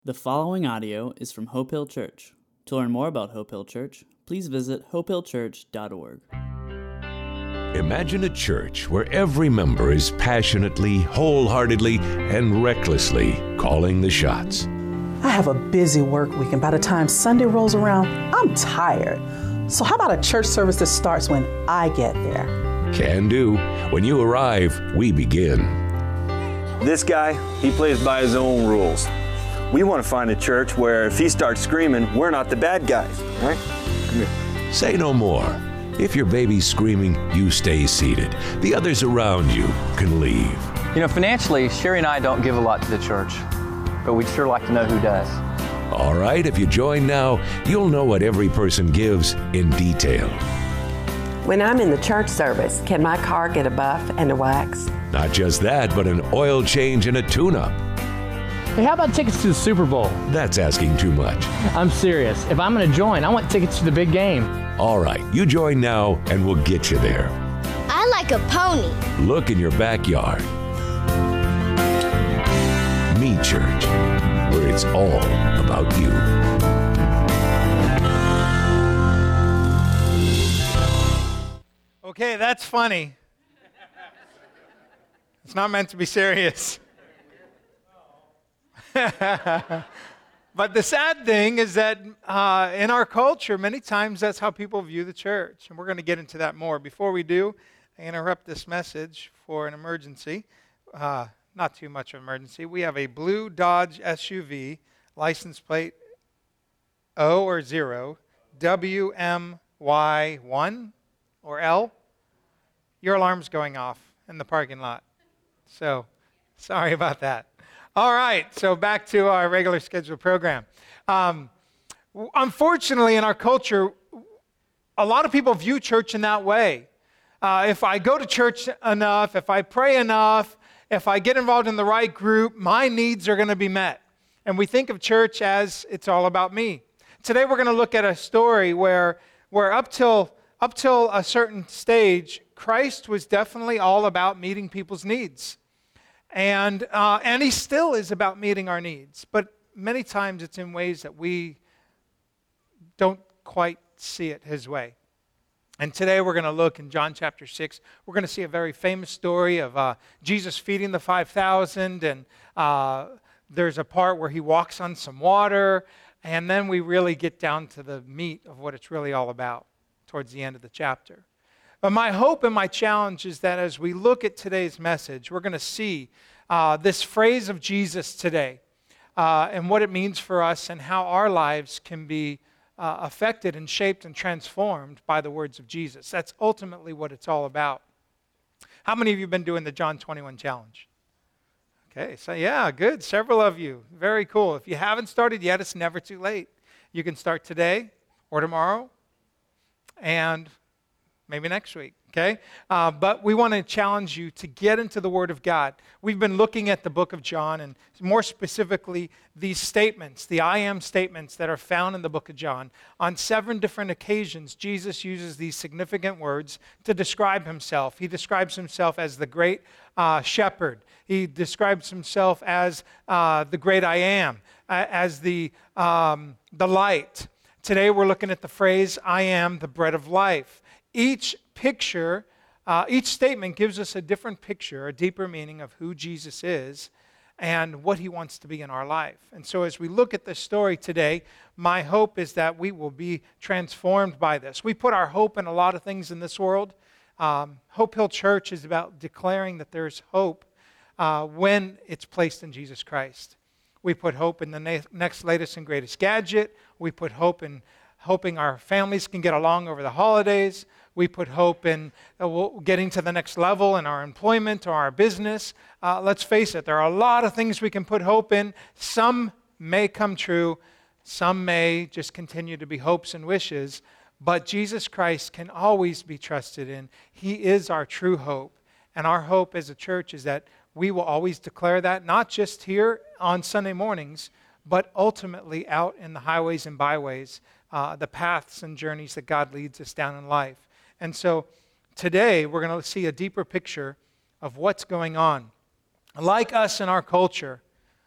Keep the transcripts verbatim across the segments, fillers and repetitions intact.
The following audio is from Hope Hill Church. To learn more about Hope Hill Church, please visit hope hill church dot org. Imagine a church where every member is passionately, wholeheartedly, and recklessly calling the shots. I have a busy work week, and by the time Sunday rolls around, I'm tired. So how about a church service that starts when I get there? Can do. When you arrive, we begin. This guy, he plays by his own rules. We want to find a church where if he starts screaming, we're not the bad guys, right? Come here. Say no more. If your baby's screaming, you stay seated. The others around you can leave. You know, financially, Sherry and I don't give a lot to the church, but we'd sure like to know who does. All right, if you join now, you'll know what every person gives in detail. When I'm in the church service, can my car get a buff and a wax? Not just that, but an oil change and a tune-up. Hey, how about tickets to the Super Bowl? That's asking too much. I'm serious. If I'm going to join, I want tickets to the big game. All right, you join now and we'll get you there. I like a pony. Look in your backyard. Me Church, where it's all about you. Okay, that's funny. It's not meant to be serious. But the sad thing is that uh, in our culture, many times that's how people view the church. And we're going to get into that more. Before we do, I interrupt this message for an emergency. Uh, not too much of an emergency. We have a blue Dodge S U V, license plate O or zero, W M Y one or L. Your alarm's going off in the parking lot. So, sorry about that. All right, so back to our regular scheduled program. Um, unfortunately, in our culture, a lot of people view church in that way. Uh, if I go to church enough, if I pray enough, if I get involved in the right group, my needs are going to be met. And we think of church as it's all about me. Today we're going to look at a story where, where up till, up till a certain stage, Christ was definitely all about meeting people's needs. And uh, and he still is about meeting our needs. But many times it's in ways that we don't quite see it his way. And today we're going to look in John chapter six. We're going to see a very famous story of uh, Jesus feeding the five thousand. And uh, there's a part where he walks on some water. And then we really get down to the meat of what it's really all about towards the end of the chapter. But my hope and my challenge is that as we look at today's message, we're going to see uh, this phrase of Jesus today uh, and what it means for us and how our lives can be uh, affected and shaped and transformed by the words of Jesus. That's ultimately what it's all about. How many of you have been doing the John twenty-one challenge? Okay, so yeah, good. Several of you. Very cool. If you haven't started yet, it's never too late. You can start today or tomorrow and maybe next week, okay? Uh, but we want to challenge you to get into the Word of God. We've been looking at the book of John, and more specifically, these statements, the I am statements that are found in the book of John. On seven different occasions, Jesus uses these significant words to describe himself. He describes himself as the great uh, shepherd. He describes himself as uh, the great I am, uh, as the, um, the light. Today, we're looking at the phrase, I am the bread of life. Each picture, uh, each statement gives us a different picture, a deeper meaning of who Jesus is and what he wants to be in our life. And so as we look at this story today, my hope is that we will be transformed by this. We put our hope in a lot of things in this world. Um, Hope Hill Church is about declaring that there's hope uh, when it's placed in Jesus Christ. We put hope in the na- next latest and greatest gadget. We put hope in hoping our families can get along over the holidays. We put hope in uh, getting to the next level in our employment or our business. Uh, let's face it, there are a lot of things we can put hope in. Some may come true. Some may just continue to be hopes and wishes. But Jesus Christ can always be trusted in. He is our true hope. And our hope as a church is that we will always declare that, not just here on Sunday mornings, but ultimately out in the highways and byways, uh, the paths and journeys that God leads us down in life. And so today we're going to see a deeper picture of what's going on. Like us in our culture,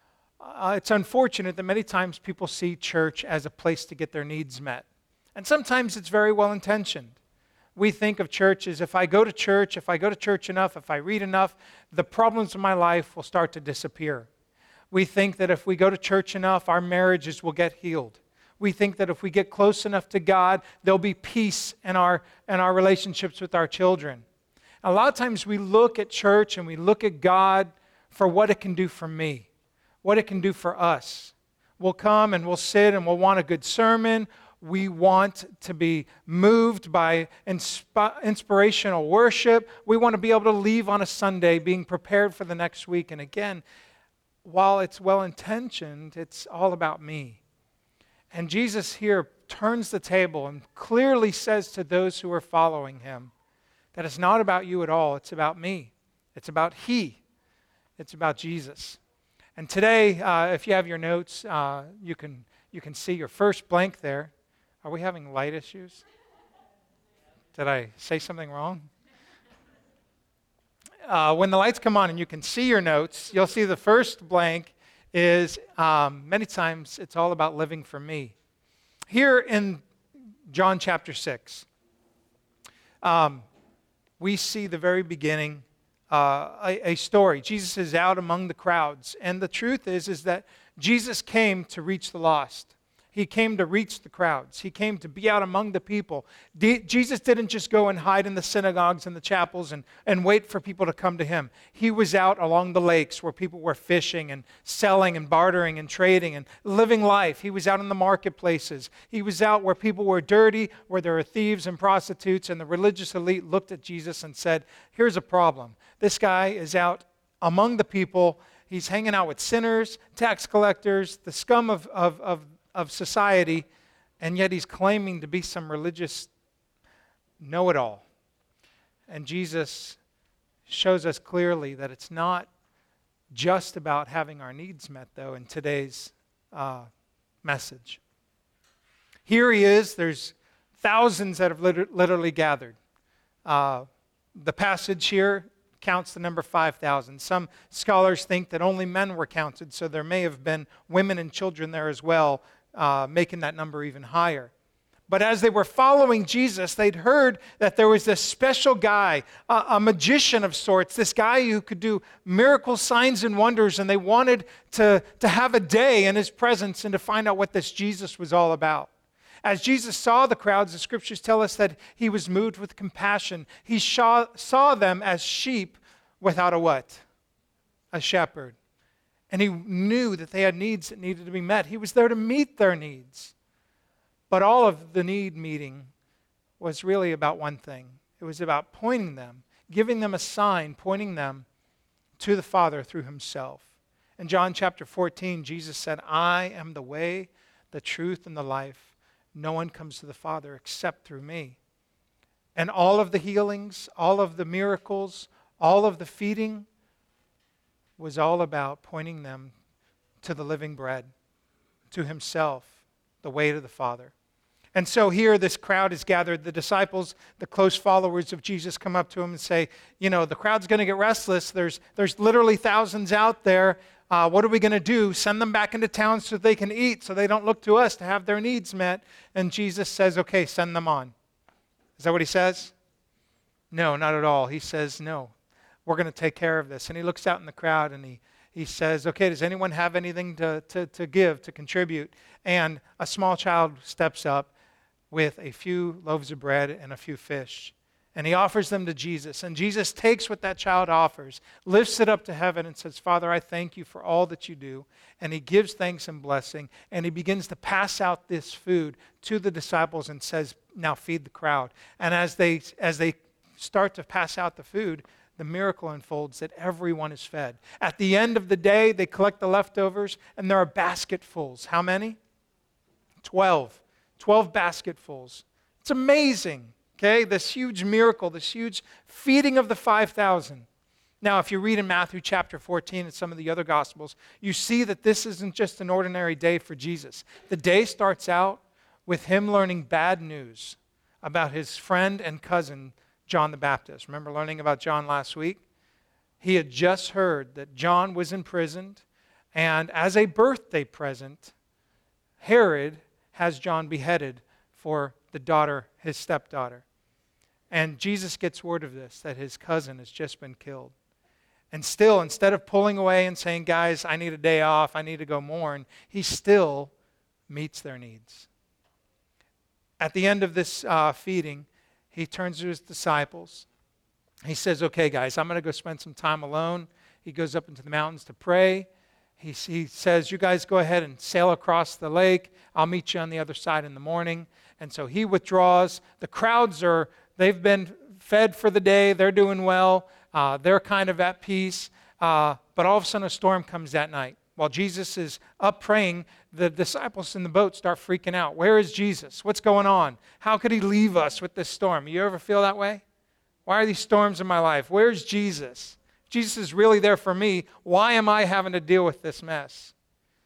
uh, it's unfortunate that many times people see church as a place to get their needs met. And sometimes it's very well intentioned. We think of church as if I go to church, if I go to church enough, if I read enough, the problems of my life will start to disappear. We think that if we go to church enough, our marriages will get healed. We think that if we get close enough to God, there'll be peace in our, in our relationships with our children. A lot of times we look at church and we look at God for what it can do for me, what it can do for us. We'll come and we'll sit and we'll want a good sermon. We want to be moved by insp- inspirational worship. We want to be able to leave on a Sunday being prepared for the next week. And again, while it's well-intentioned, it's all about me. And Jesus here turns the table and clearly says to those who are following him that it's not about you at all. It's about me. It's about he. It's about Jesus. And today, uh, if you have your notes, uh, you can you can see your first blank there. Are we having light issues? Did I say something wrong? Uh, when the lights come on and you can see your notes, you'll see the first blank is, um, many times, it's all about living for me. Here in John chapter six, um, we see the very beginning, uh, a, a story. Jesus is out among the crowds, and the truth is, is that Jesus came to reach the lost. He came to reach the crowds. He came to be out among the people. De- Jesus didn't just go and hide in the synagogues and the chapels and, and wait for people to come to him. He was out along the lakes where people were fishing and selling and bartering and trading and living life. He was out in the marketplaces. He was out where people were dirty, where there were thieves and prostitutes, and the religious elite looked at Jesus and said, here's a problem. This guy is out among the people. He's hanging out with sinners, tax collectors, the scum of, of, of of society, and yet he's claiming to be some religious know-it-all. And Jesus shows us clearly that it's not just about having our needs met, though, in today's uh, message. Here he is. There's thousands that have lit- literally gathered. Uh, the passage here counts the number five thousand. Some scholars think that only men were counted, so there may have been women and children there as well, Uh, making that number even higher. But as they were following Jesus, they'd heard that there was this special guy, a, a magician of sorts, this guy who could do miracle signs and wonders, and they wanted to, to have a day in his presence and to find out what this Jesus was all about. As Jesus saw the crowds, the scriptures tell us that he was moved with compassion. He saw, saw them as sheep without a what? A shepherd. And he knew that they had needs that needed to be met. He was there to meet their needs. But all of the need meeting was really about one thing. It was about pointing them, giving them a sign, pointing them to the Father through himself. In John chapter fourteen, Jesus said, I am the way, the truth, and the life. No one comes to the Father except through me. And all of the healings, all of the miracles, all of the feeding was all about pointing them to the living bread, to himself, the way to the Father. And so here this crowd is gathered. The disciples, the close followers of Jesus, come up to him and say, you know, the crowd's going to get restless. There's, there's literally thousands out there. Uh, what are we going to do? Send them back into town so they can eat, so they don't look to us to have their needs met. And Jesus says, okay, send them on. Is that what he says? No, not at all. He says, no. We're going to take care of this. And he looks out in the crowd and he, he says, okay, does anyone have anything to, to, to give, to contribute? And a small child steps up with a few loaves of bread and a few fish. And he offers them to Jesus. And Jesus takes what that child offers, lifts it up to heaven and says, Father, I thank you for all that you do. And he gives thanks and blessing. And he begins to pass out this food to the disciples and says, now feed the crowd. And as they as they start to pass out the food, the miracle unfolds that everyone is fed. At the end of the day, they collect the leftovers, and there are basketfuls. How many? Twelve. Twelve basketfuls. It's amazing, okay? This huge miracle, this huge feeding of the five thousand. Now, if you read in Matthew chapter fourteen and some of the other Gospels, you see that this isn't just an ordinary day for Jesus. The day starts out with him learning bad news about his friend and cousin, John the Baptist. Remember learning about John last week? He had just heard that John was imprisoned And as a birthday present, Herod has John beheaded for the daughter, his stepdaughter. And Jesus gets word of this, that his cousin has just been killed. And still, instead of pulling away and saying, guys, I need a day off, I need to go mourn, he still meets their needs. At the end of this uh, feeding, he turns to his disciples. He says, okay, guys, I'm going to go spend some time alone. He goes up into the mountains to pray. He, he says, you guys go ahead and sail across the lake. I'll meet you on the other side in the morning. And so he withdraws. The crowds are, they've been fed for the day. They're doing well. Uh, they're kind of at peace. Uh, but all of a sudden a storm comes that night. While Jesus is up praying, the disciples in the boat start freaking out. Where is Jesus? What's going on? How could he leave us with this storm? You ever feel that way? Why are these storms in my life? Where's Jesus? Jesus is really there for me. Why am I having to deal with this mess?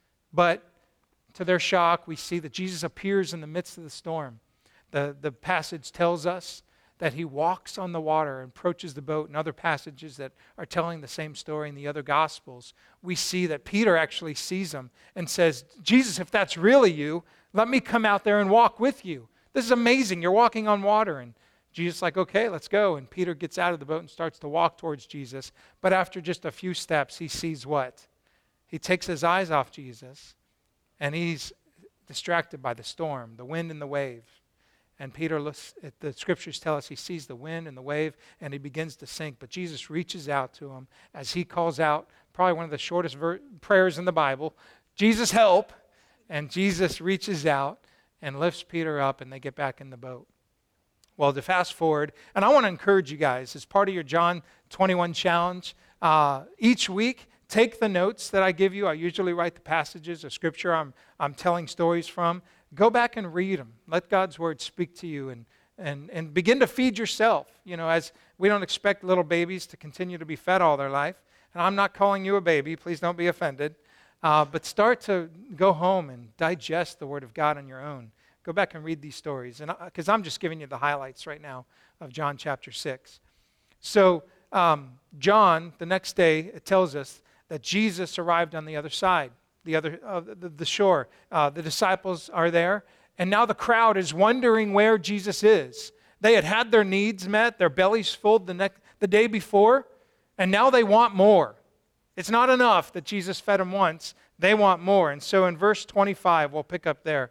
But to their shock, we see that Jesus appears in the midst of the storm. The, the passage tells us that he walks on the water and approaches the boat, and other passages that are telling the same story in the other Gospels. We see that Peter actually sees him and says, Jesus, if that's really you, let me come out there and walk with you. This is amazing. You're walking on water. And Jesus is like, okay, let's go. And Peter gets out of the boat and starts to walk towards Jesus. But after just a few steps, he sees what? He takes his eyes off Jesus, and he's distracted by the storm, the wind and the wave. And Peter, looks, the scriptures tell us he sees the wind and the wave, and he begins to sink. But Jesus reaches out to him as he calls out, probably one of the shortest ver- prayers in the Bible, Jesus, help. And Jesus reaches out and lifts Peter up, and they get back in the boat. Well, to fast forward, and I want to encourage you guys, as part of your John twenty-one challenge, uh, each week, take the notes that I give you. I usually write the passages of Scripture I'm, I'm telling stories from. Go back and read them. Let God's Word speak to you and, and, and begin to feed yourself. You know, as we don't expect little babies to continue to be fed all their life. And I'm not calling you a baby. Please don't be offended. Uh, but start to go home and digest the Word of God on your own. Go back and read these stories. And because I'm just giving you the highlights right now of John chapter six. So um, John, the next day, it tells us that Jesus arrived on the other side. The other, uh, the, the shore. Uh, the disciples are there, and now the crowd is wondering where Jesus is. They had had their needs met, their bellies filled the, next, the day before, and now they want more. It's not enough that Jesus fed them once. They want more. And so in verse twenty-five, we'll pick up there.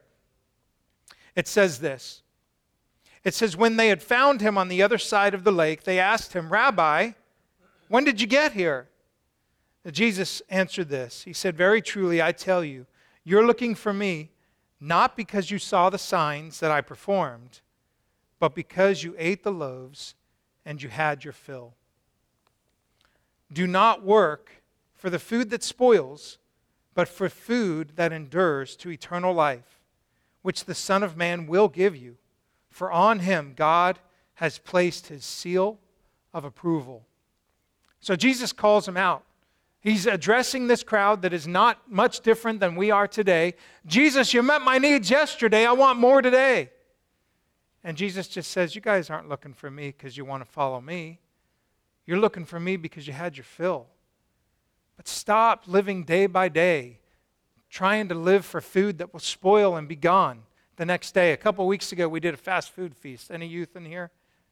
It says this. It says, when they had found him on the other side of the lake, they asked him, Rabbi, when did you get here? Jesus answered this. He said, very truly, I tell you, you're looking for me, not because you saw the signs that I performed, but because you ate the loaves and you had your fill. Do not work for the food that spoils, but for food that endures to eternal life, which the Son of Man will give you. For on him God has placed his seal of approval. So Jesus calls him out. He's addressing this crowd that is not much different than we are today. Jesus, you met my needs yesterday. I want more today. And Jesus just says, you guys aren't looking for me because you want to follow me. You're looking for me because you had your fill. But stop living day by day, trying to live for food that will spoil and be gone the next day. A couple weeks ago, we did a fast food feast. Any youth in here?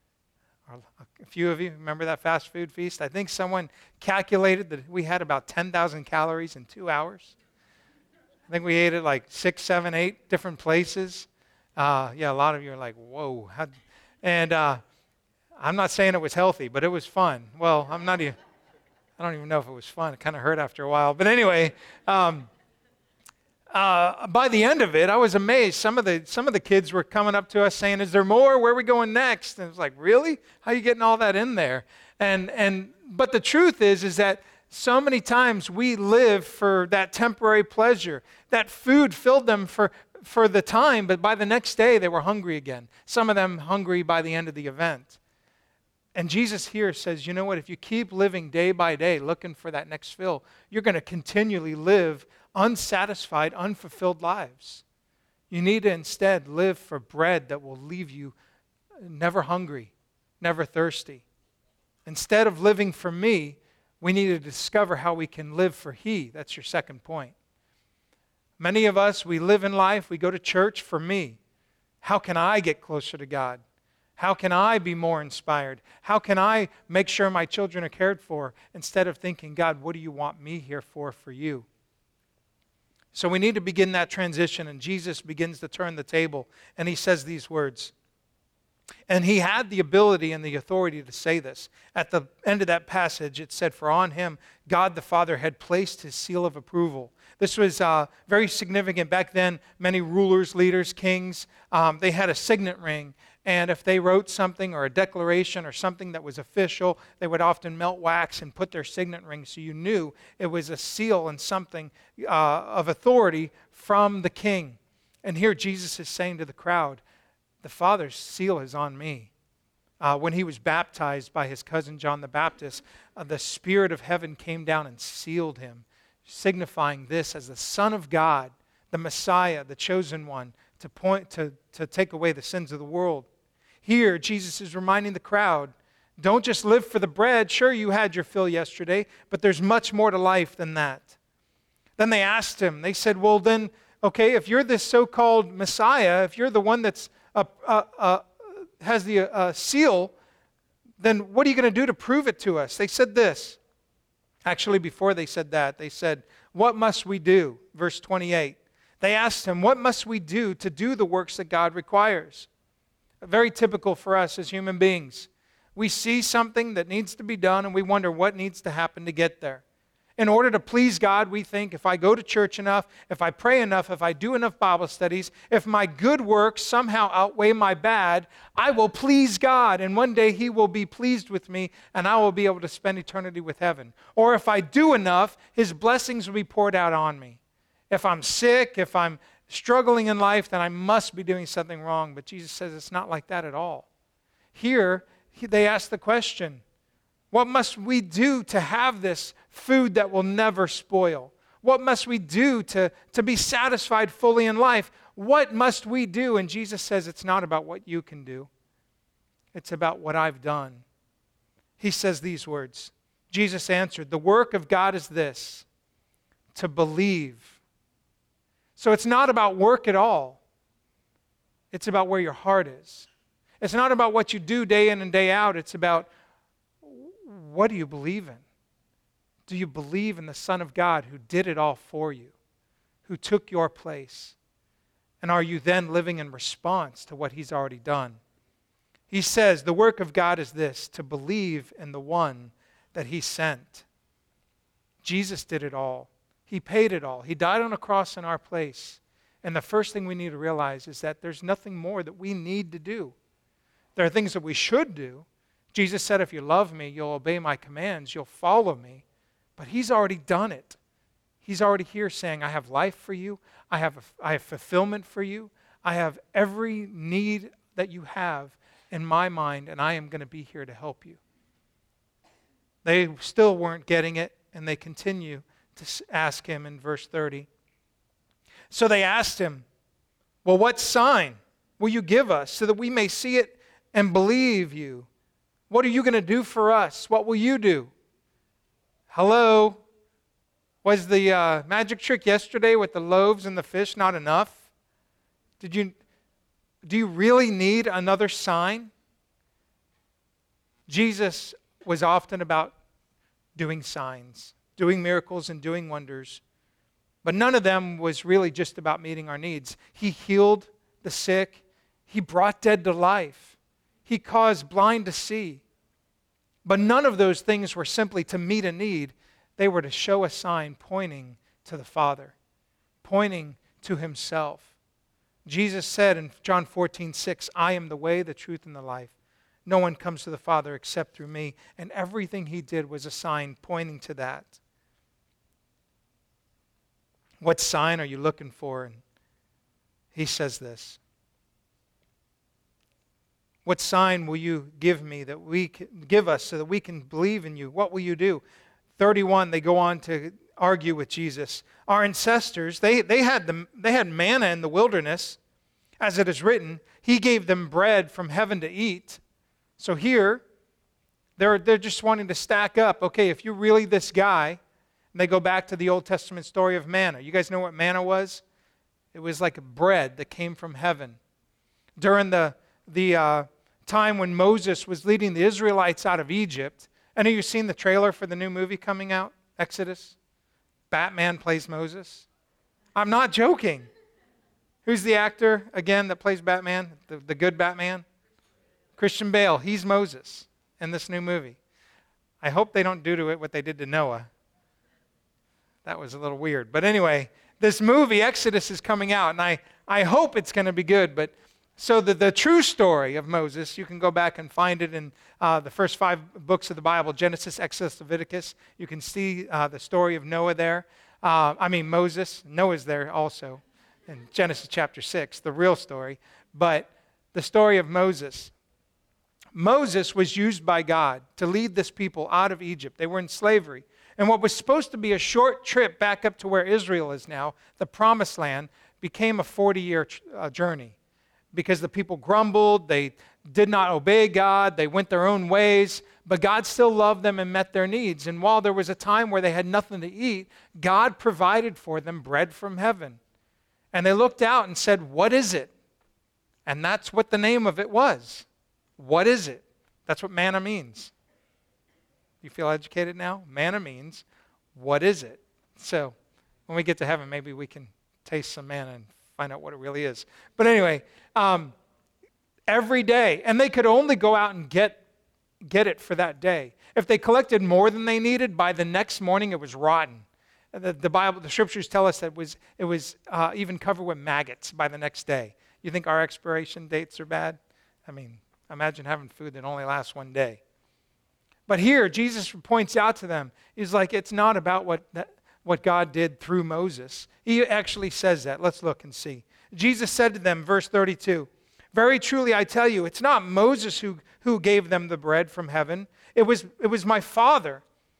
A few of you remember that fast food feast? I think someone calculated that we had about ten thousand calories in two hours. I think we ate at like six, seven, eight different places. Uh, yeah, a lot of you are like, whoa. How? And uh, I'm not saying it was healthy, but it was fun. Well, I'm not even, I don't even know if it was fun. It kind of hurt after a while. But anyway, um, Uh, by the end of it, I was amazed. Some of the some of the kids were coming up to us saying, is there more? Where are we going next? And it was like, really? How are you getting all that in there? And and but the truth is, is that so many times we live for that temporary pleasure. That food filled them for, for the time, but by the next day they were hungry again. Some of them hungry by the end of the event. And Jesus here says, you know what? If you keep living day by day looking for that next fill, you're going to continually live unsatisfied, unfulfilled lives. You need to instead live for bread that will leave you never hungry, never thirsty. Instead of living for me, We need to discover how we can live for He. That's your second point. Many of us, we live in life, we go to church for me. How can I get closer to God? How can I be more inspired? How can I make sure my children are cared for? Instead of thinking, God, what do you want me here for, for you? So we need to begin that transition, and Jesus begins to turn the table, and He says these words. And He had the ability and the authority to say this. At the end of that passage, it said, for on Him, God the Father had placed His seal of approval. This was uh, very significant. Back then, many rulers, leaders, kings, um, they had a signet ring. And if they wrote something or a declaration or something that was official, they would often melt wax and put their signet ring so you knew it was a seal and something uh, of authority from the king. And here Jesus is saying to the crowd, the Father's seal is on me. Uh, when He was baptized by His cousin John the Baptist, uh, the Spirit of heaven came down and sealed Him, signifying this as the Son of God, the Messiah, the chosen one, to point to, to take away the sins of the world. Here, Jesus is reminding the crowd, don't just live for the bread. Sure, you had your fill yesterday, but there's much more to life than that. Then they asked Him, they said, well then, okay, if you're this so-called Messiah, if you're the one that's uh, uh, uh, has the uh, seal, then what are you going to do to prove it to us? They said this. Actually, before they said that, they said, what must we do? Verse twenty-eight. They asked Him, what must we do to do the works that God requires? Very typical for us as human beings. We see something that needs to be done and we wonder what needs to happen to get there. In order to please God, we think if I go to church enough, if I pray enough, if I do enough Bible studies, if my good works somehow outweigh my bad, I will please God, and one day He will be pleased with me and I will be able to spend eternity with heaven. Or if I do enough, His blessings will be poured out on me. If I'm sick, if I'm struggling in life, then I must be doing something wrong. But Jesus says it's not like that at all. Here, they ask the question, what must we do to have this food that will never spoil? What must we do to, to be satisfied fully in life? What must we do? And Jesus says it's not about what you can do. It's about what I've done. He says these words. Jesus answered, the work of God is this, to believe. So it's not about work at all. It's about where your heart is. It's not about what you do day in and day out. It's about what do you believe in? Do you believe in the Son of God who did it all for you, who took your place? And are you then living in response to what He's already done? He says the work of God is this, to believe in the one that He sent. Jesus did it all. He paid it all. He died on a cross in our place. And the first thing we need to realize is that there's nothing more that we need to do. There are things that we should do. Jesus said, if you love me, you'll obey my commands, you'll follow me. But He's already done it. He's already here saying, I have life for you. I have, a, I have fulfillment for you. I have every need that you have in my mind, and I am going to be here to help you. They still weren't getting it, and they continue to ask Him in verse thirty. So they asked Him, well, what sign will you give us so that we may see it and believe you? What are you going to do for us? What will you do? Hello? Was the uh, magic trick yesterday with the loaves and the fish not enough? Did you, do you really need another sign? Jesus was often about doing signs, doing miracles and doing wonders. But none of them was really just about meeting our needs. He healed the sick. He brought dead to life. He caused blind to see. But none of those things were simply to meet a need. They were to show a sign pointing to the Father, pointing to Himself. Jesus said in John fourteen six, I am the way, the truth, and the life. No one comes to the Father except through me. And everything He did was a sign pointing to that. What sign are you looking for? And He says this. What sign will you give me that we can, give us so that we can believe in you? What will you do? thirty-one, they go on to argue with Jesus. Our ancestors, they, they, had the, they had manna in the wilderness. As it is written, He gave them bread from heaven to eat. So here, They're, they're just wanting to stack up. Okay, if you're really this guy, and they go back to the Old Testament story of manna. You guys know what manna was? It was like a bread that came from heaven. During the, the uh, time when Moses was leading the Israelites out of Egypt, any of you seen the trailer for the new movie coming out, Exodus? Batman plays Moses. I'm not joking. Who's the actor, again, that plays Batman, the, the good Batman? Christian Bale. He's Moses in this new movie. I hope they don't do to it what they did to Noah. That was a little weird. But anyway, this movie, Exodus, is coming out, and I, I hope it's going to be good. But so the, the true story of Moses, you can go back and find it in uh, the first five books of the Bible, Genesis, Exodus, Leviticus. You can see uh, the story of Noah there. Uh, I mean, Moses. Noah's there also in Genesis chapter six, the real story. But the story of Moses. Moses was used by God to lead this people out of Egypt. They were in slavery. And what was supposed to be a short trip back up to where Israel is now, the promised land, became a forty-year uh, journey because the people grumbled, they did not obey God, they went their own ways, but God still loved them and met their needs. And while there was a time where they had nothing to eat, God provided for them bread from heaven. And they looked out and said, "What is it?" And that's what the name of it was. What is it? That's what manna means. You feel educated now? Manna means, what is it? So when we get to heaven, maybe we can taste some manna and find out what it really is. But anyway, um, every day, and they could only go out and get, get it for that day. If they collected more than they needed, by the next morning it was rotten. The, the Bible, the scriptures tell us that it was, it was uh, even covered with maggots by the next day. You think our expiration dates are bad? I mean, imagine having food that only lasts one day. But here, Jesus points out to them, he's like, it's not about what that, what God did through Moses. He actually says that. Let's look and see. Jesus said to them, verse thirty-two, "Very truly I tell you, it's not Moses who, who gave them the bread from heaven. It was, it was my Father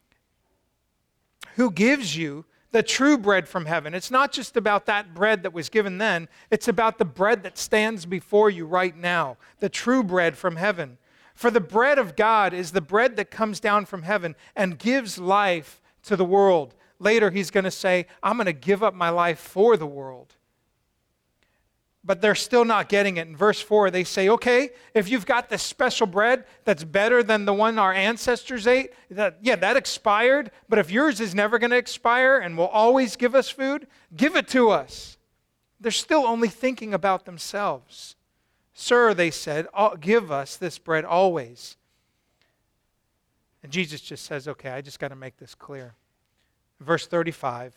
who gives you the true bread from heaven." It's not just about that bread that was given then. It's about the bread that stands before you right now, the true bread from heaven. For the bread of God is the bread that comes down from heaven and gives life to the world. Later he's going to say, I'm going to give up my life for the world. But they're still not getting it. In verse four, they say, okay, if you've got this special bread that's better than the one our ancestors ate, that, yeah, that expired, but if yours is never going to expire and will always give us food, give it to us. They're still only thinking about themselves. Sir, they said, give us this bread always. And Jesus just says, okay, I just got to make this clear. Verse thirty-five,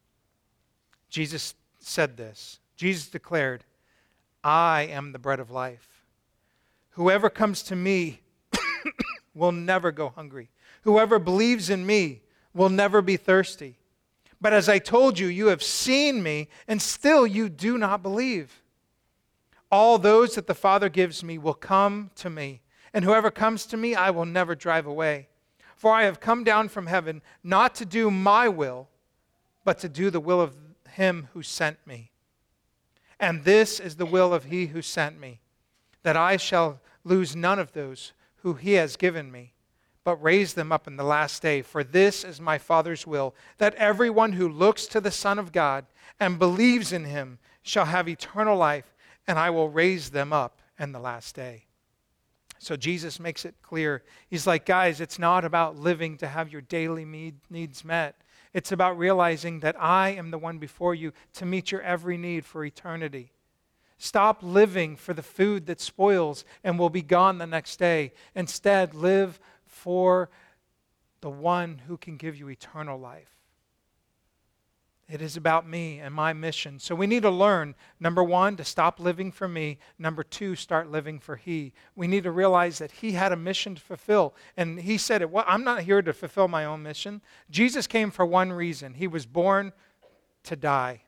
Jesus said this. Jesus declared, I am the bread of life. Whoever comes to me will never go hungry. Whoever believes in me will never be thirsty. But as I told you, you have seen me, and still you do not believe. All those that the Father gives me will come to me, and whoever comes to me I will never drive away. For I have come down from heaven not to do my will, but to do the will of him who sent me. And this is the will of he who sent me, that I shall lose none of those who he has given me, but raise them up in the last day. For this is my Father's will, that everyone who looks to the Son of God and believes in him shall have eternal life, and I will raise them up in the last day. So Jesus makes it clear. He's like, guys, it's not about living to have your daily needs met. It's about realizing that I am the one before you to meet your every need for eternity. Stop living for the food that spoils and will be gone the next day. Instead, live for the one who can give you eternal life. It is about me and my mission. So we need to learn, number one, to stop living for me. Number two, start living for he. We need to realize that he had a mission to fulfill. And he said it, well, I'm not here to fulfill my own mission. Jesus came for one reason. He was born to die.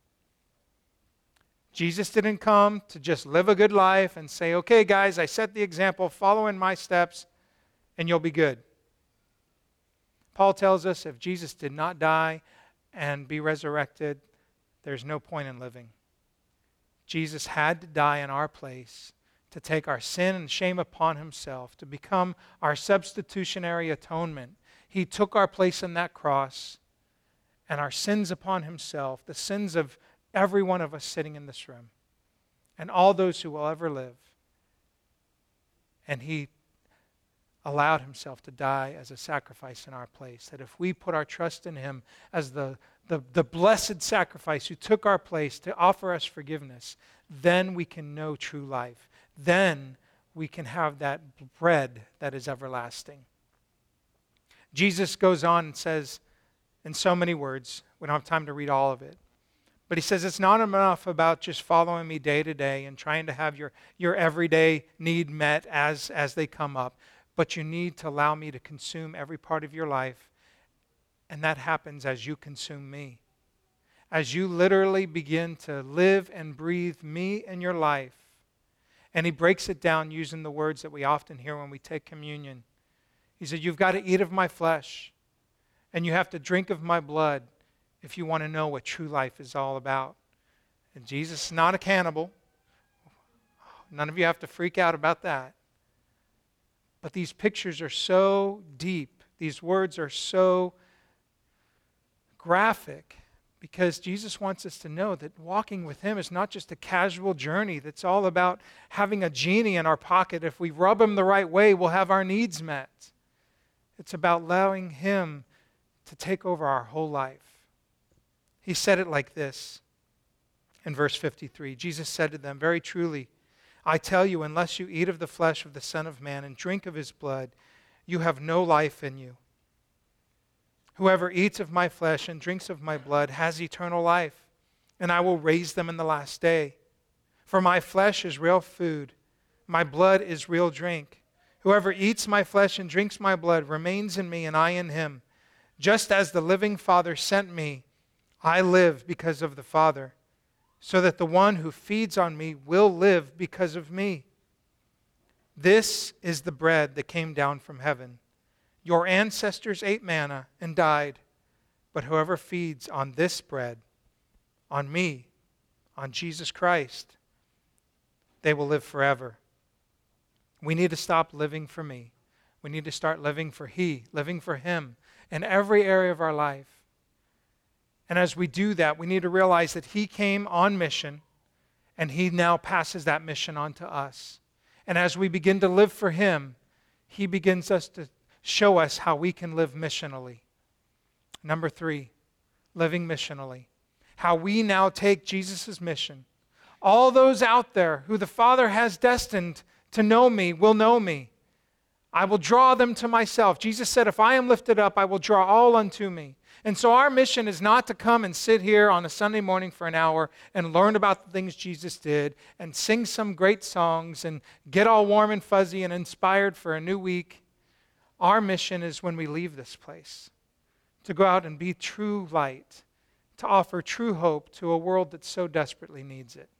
Jesus didn't come to just live a good life and say, okay, guys, I set the example, follow in my steps, and you'll be good. Paul tells us if Jesus did not die and be resurrected, there's no point in living. Jesus had to die in our place to take our sin and shame upon himself, to become our substitutionary atonement. He took our place in that cross and our sins upon himself, the sins of every one of us sitting in this room and all those who will ever live. And he allowed himself to die as a sacrifice in our place, that if we put our trust in him as the, the, the blessed sacrifice who took our place to offer us forgiveness, then we can know true life. Then we can have that bread that is everlasting. Jesus goes on and says, in so many words, we don't have time to read all of it, but he says it's not enough about just following me day to day and trying to have your, your everyday need met as, as they come up, but you need to allow me to consume every part of your life, and that happens as you consume me. As you literally begin to live and breathe me in your life. And he breaks it down using the words that we often hear when we take communion. He said, you've got to eat of my flesh, and you have to drink of my blood if you want to know what true life is all about. And Jesus is not a cannibal. None of you have to freak out about that. But these pictures are so deep. These words are so graphic, because Jesus wants us to know that walking with him is not just a casual journey that's all about having a genie in our pocket. If we rub him the right way, we'll have our needs met. It's about allowing him to take over our whole life. He said it like this in verse fifty-three. Jesus said to them, very truly, I tell you, unless you eat of the flesh of the Son of Man and drink of his blood, you have no life in you. Whoever eats of my flesh and drinks of my blood has eternal life, and I will raise them in the last day. For my flesh is real food, my blood is real drink. Whoever eats my flesh and drinks my blood remains in me and I in him. Just as the living Father sent me, I live because of the Father, so that the one who feeds on me will live because of me. This is the bread that came down from heaven. Your ancestors ate manna and died, but whoever feeds on this bread, on me, on Jesus Christ, they will live forever. We need to stop living for me. We need to start living for he, living for him in every area of our life. And as we do that, we need to realize that he came on mission, and he now passes that mission on to us. And as we begin to live for him, he begins us to show us how we can live missionally. Number three, living missionally. How we now take Jesus' mission. All those out there who the Father has destined to know me will know me. I will draw them to myself. Jesus said, if I am lifted up, I will draw all unto me. And so our mission is not to come and sit here on a Sunday morning for an hour and learn about the things Jesus did and sing some great songs and get all warm and fuzzy and inspired for a new week. Our mission is when we leave this place, to go out and be true light, to offer true hope to a world that so desperately needs it.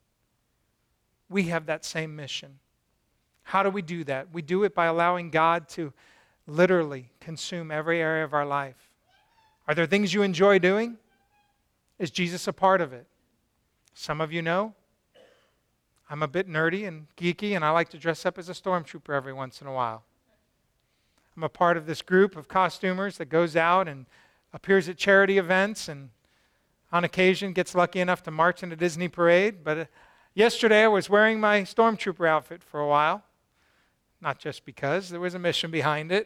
We have that same mission. How do we do that? We do it by allowing God to literally consume every area of our life. Are there things you enjoy doing? Is Jesus a part of it? Some of you know I'm a bit nerdy and geeky, and I like to dress up as a stormtrooper every once in a while. I'm a part of this group of costumers that goes out and appears at charity events and on occasion gets lucky enough to march in a Disney parade. But uh, yesterday I was wearing my stormtrooper outfit for a while. Not just because, there was a mission behind it.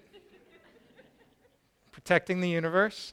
Protecting the universe.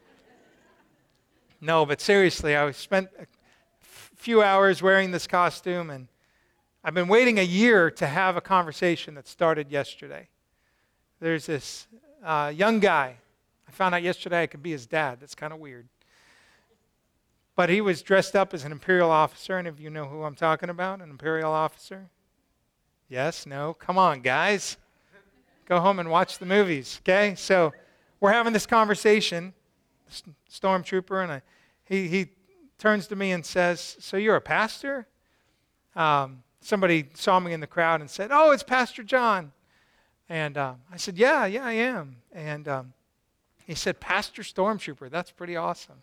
No, but seriously, I spent a few hours wearing this costume, and I've been waiting a year to have a conversation that started yesterday. There's this uh, young guy. I found out yesterday I could be his dad. That's kind of weird. But he was dressed up as an imperial officer. Any of you know who I'm talking about? An imperial officer? Yes? No? Come on, guys. Go home and watch the movies, okay? So we're having this conversation, stormtrooper, and I, he, he turns to me and says, so you're a pastor? Um, somebody saw me in the crowd and said, oh, it's Pastor John. And uh, I said, yeah, yeah, I am. And um, he said, Pastor Stormtrooper, that's pretty awesome.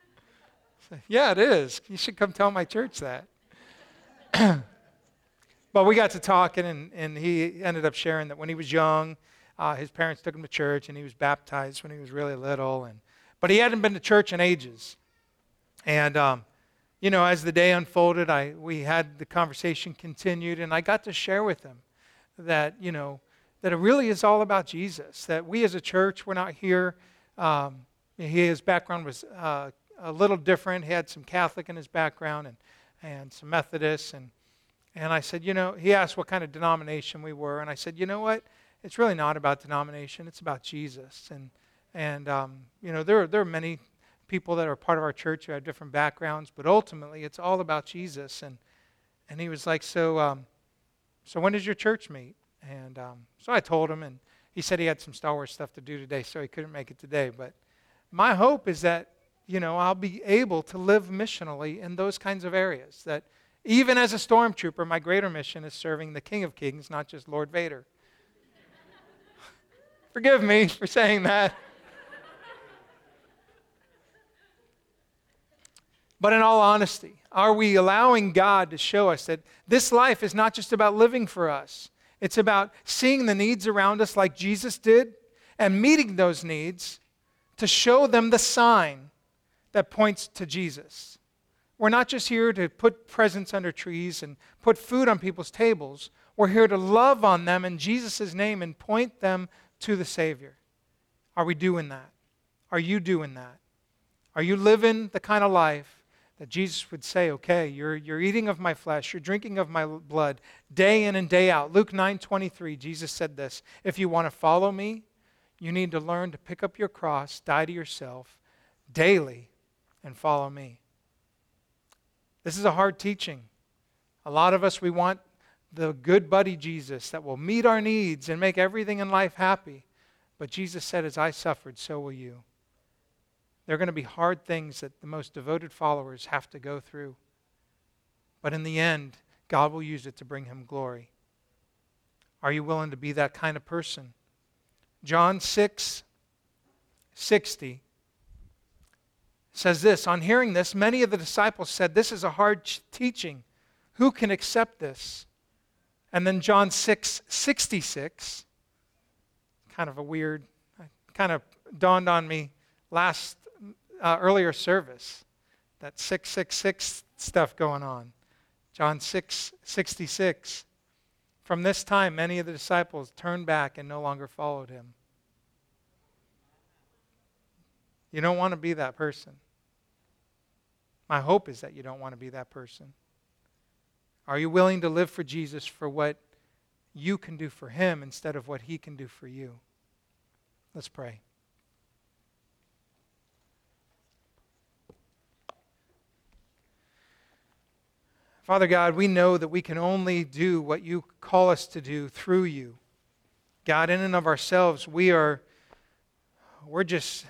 I said, yeah, it is. You should come tell my church that. But we got to talking, and, and he ended up sharing that when he was young, uh, his parents took him to church, and he was baptized when he was really little. And but he hadn't been to church in ages. And, um, you know, as the day unfolded, I we had the conversation continued, and I got to share with him that, you know, that it really is all about Jesus, that we as a church, we're not here. Um, his background was uh, a little different. He had some Catholic in his background and, and some Methodists. And, and I said, you know, he asked what kind of denomination we were. And I said, you know what? It's really not about denomination. It's about Jesus. And, and um, you know, there, there are many people that are part of our church who have different backgrounds, but ultimately it's all about Jesus. And, and he was like, so, um, so when does your church meet? And um, so I told him, and he said he had some Star Wars stuff to do today, so he couldn't make it today. But my hope is that, you know, I'll be able to live missionally in those kinds of areas. That even as a stormtrooper, my greater mission is serving the King of Kings, not just Lord Vader. Forgive me for saying that. But in all honesty, are we allowing God to show us that this life is not just about living for us? It's about seeing the needs around us like Jesus did and meeting those needs to show them the sign that points to Jesus. We're not just here to put presents under trees and put food on people's tables. We're here to love on them in Jesus' name and point them to the Savior. Are we doing that? Are you doing that? Are you living the kind of life that Jesus would say, okay, you're, you're eating of my flesh, you're drinking of my blood, day in and day out. Luke nine twenty-three, Jesus said this, if you want to follow me, you need to learn to pick up your cross, die to yourself daily, and follow me. This is a hard teaching. A lot of us, we want the good buddy Jesus that will meet our needs and make everything in life happy. But Jesus said, as I suffered, so will you. There are going to be hard things that the most devoted followers have to go through. But in the end, God will use it to bring Him glory. Are you willing to be that kind of person? John six sixty says this, on hearing this, many of the disciples said, this is a hard teaching. Who can accept this? And then John six sixty-six, kind of a weird, kind of dawned on me last Uh, earlier service, that six six six stuff going on. John six sixty-six. From this time, many of the disciples turned back and no longer followed Him. You don't want to be that person. My hope is that you don't want to be that person. Are you willing to live for Jesus for what you can do for Him instead of what He can do for you? Let's pray. Father God, we know that we can only do what you call us to do through you. God, in and of ourselves, we are, we're just,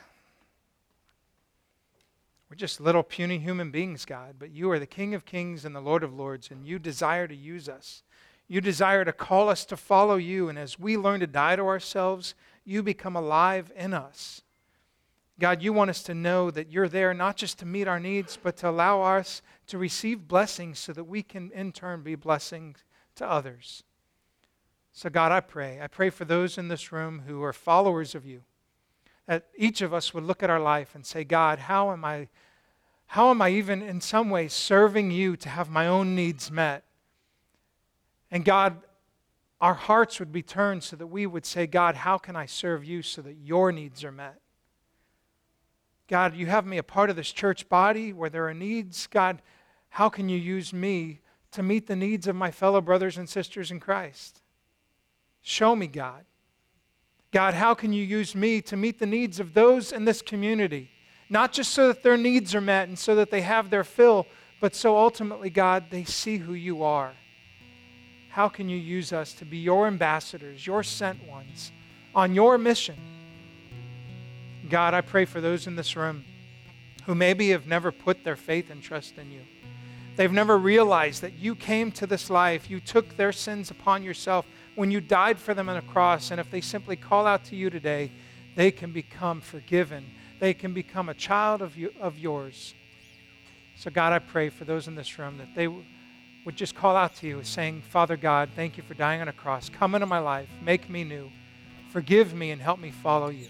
we're just little puny human beings, God. But you are the King of Kings and the Lord of Lords, and you desire to use us. You desire to call us to follow you, and as we learn to die to ourselves, you become alive in us. God, you want us to know that you're there not just to meet our needs, but to allow us to receive blessings so that we can in turn be blessings to others. So God, I pray. I pray for those in this room who are followers of you, that each of us would look at our life and say, God, how am I, how am I even in some way serving you to have my own needs met? And God, our hearts would be turned so that we would say, God, how can I serve you so that your needs are met? God, you have me a part of this church body where there are needs. God, how can you use me to meet the needs of my fellow brothers and sisters in Christ? Show me, God. God, how can you use me to meet the needs of those in this community? Not just so that their needs are met and so that they have their fill, but so ultimately, God, they see who you are. How can you use us to be your ambassadors, your sent ones, on your mission? God, I pray for those in this room who maybe have never put their faith and trust in you. They've never realized that you came to this life, you took their sins upon yourself when you died for them on a cross, and if they simply call out to you today, they can become forgiven. They can become a child of, you, of yours. So God, I pray for those in this room that they, would just call out to you saying, Father God, thank you for dying on a cross. Come into my life. Make me new. Forgive me and help me follow you.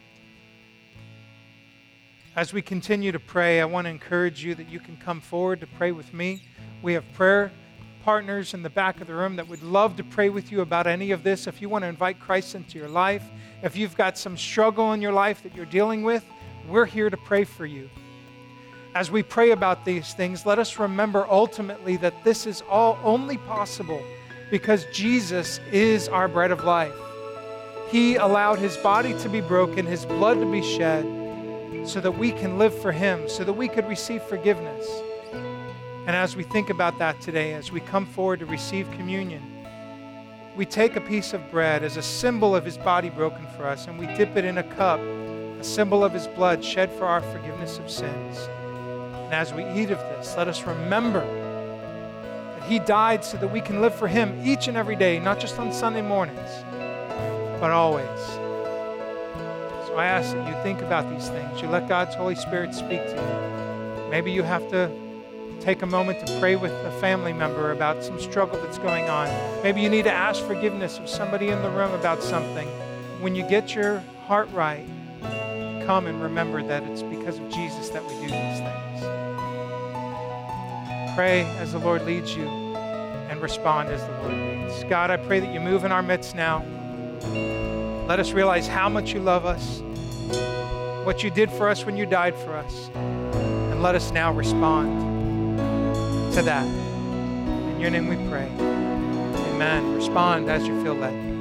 As we continue to pray, I want to encourage you that you can come forward to pray with me. We have prayer partners in the back of the room that would love to pray with you about any of this. If you want to invite Christ into your life, if you've got some struggle in your life that you're dealing with, we're here to pray for you. As we pray about these things, let us remember ultimately that this is all only possible because Jesus is our bread of life. He allowed his body to be broken, his blood to be shed, so that we can live for him, so that we could receive forgiveness. And as we think about that today, as we come forward to receive communion, we take a piece of bread as a symbol of his body broken for us, and we dip it in a cup, a symbol of his blood shed for our forgiveness of sins. And as we eat of this, let us remember that he died so that we can live for him each and every day, not just on Sunday mornings, but always. So I ask that you think about these things. You let God's Holy Spirit speak to you. Maybe you have to take a moment to pray with a family member about some struggle that's going on. Maybe you need to ask forgiveness of somebody in the room about something. When you get your heart right, come and remember that it's because of Jesus that we do these things. Pray as the Lord leads you and respond as the Lord leads. God, I pray that you move in our midst now. Let us realize how much you love us, what you did for us when you died for us, and let us now respond to that. In your name we pray. Amen. Respond as you feel led.